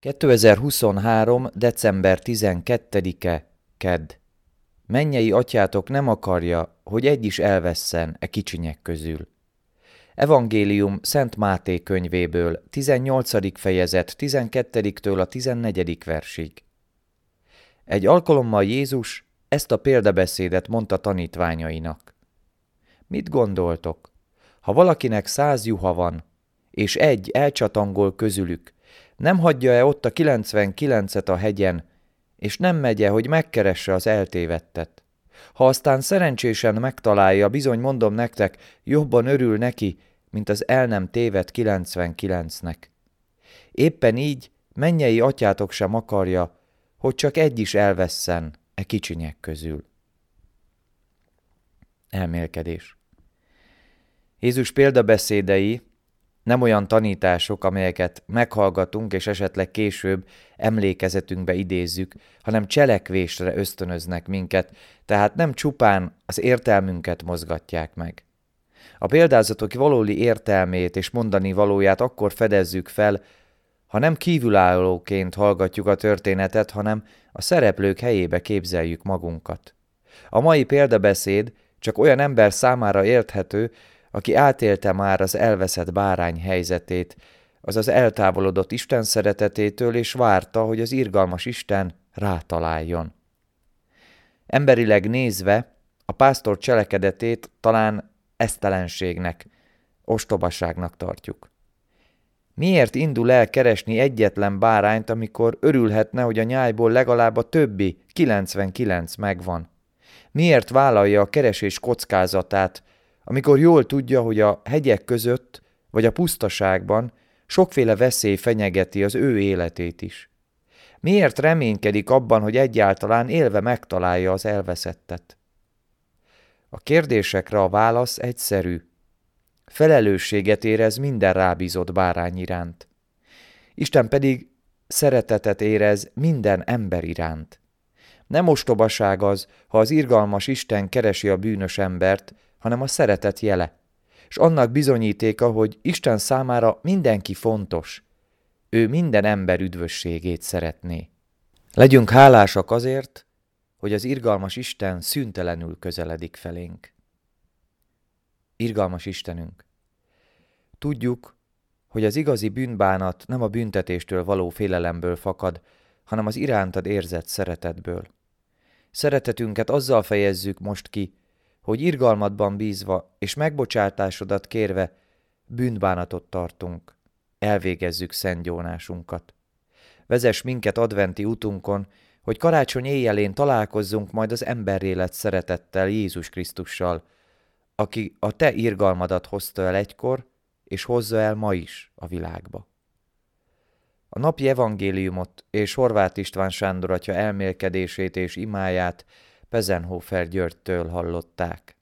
2023. december 12-e, kedd. Mennyei atyátok nem akarja, hogy egy is elvesszen e kicsinyek közül. Evangélium Szent Máté könyvéből, 18. fejezet 12-től a 14. versig. Egy alkalommal Jézus ezt a példabeszédet mondta tanítványainak. Mit gondoltok? Ha valakinek 100 juha van, és egy elcsatangol közülük, nem hagyja-e ott a 99-et a hegyen, és nem megye, hogy megkeresse az eltévedtet? Ha aztán szerencsésen megtalálja, bizony mondom nektek, jobban örül neki, mint az el nem tévedt 99-nek. Éppen így mennyei atyátok sem akarja, hogy csak egy is elvesszen e kicsinyek közül. Elmélkedés. Jézus példabeszédei nem olyan tanítások, amelyeket meghallgatunk és esetleg később emlékezetünkbe idézzük, hanem cselekvésre ösztönöznek minket, tehát nem csupán az értelmünket mozgatják meg. A példázatok valódi értelmét és mondani valóját akkor fedezzük fel, ha nem kívülállóként hallgatjuk a történetet, hanem a szereplők helyébe képzeljük magunkat. A mai példabeszéd csak olyan ember számára érthető, aki átélte már az elveszett bárány helyzetét, azaz eltávolodott Isten szeretetétől, és várta, hogy az irgalmas Isten rátaláljon. Emberileg nézve a pásztor cselekedetét talán esztelenségnek, ostobaságnak tartjuk. Miért indul el keresni egyetlen bárányt, amikor örülhetne, hogy a nyájból legalább a többi 99 megvan? Miért vállalja a keresés kockázatát, amikor jól tudja, hogy a hegyek között vagy a pusztaságban sokféle veszély fenyegeti az ő életét is? Miért reménykedik abban, hogy egyáltalán élve megtalálja az elveszettet? A kérdésekre a válasz egyszerű. Felelősséget érez minden rábízott bárány iránt. Isten pedig szeretetet érez minden ember iránt. Nem ostobaság az, ha az irgalmas Isten keresi a bűnös embert, hanem a szeretet jele, és annak bizonyítéka, hogy Isten számára mindenki fontos. Ő minden ember üdvösségét szeretné. Legyünk hálásak azért, hogy az irgalmas Isten szüntelenül közeledik felénk. Irgalmas Istenünk! Tudjuk, hogy az igazi bűnbánat nem a büntetéstől való félelemből fakad, hanem az irántad érzett szeretetből. Szeretetünket azzal fejezzük most ki, hogy irgalmadban bízva és megbocsátásodat kérve bűnbánatot tartunk, elvégezzük szent gyónásunkat. Vezess minket adventi utunkon, hogy karácsony éjjelén találkozzunk majd az emberélet szeretettel, Jézus Krisztussal, aki a te irgalmadat hozta el egykor, és hozza el ma is a világba. A napi evangéliumot és Horváth István Sándor atya elmélkedését és imáját Pezenhofer Györgytől hallották.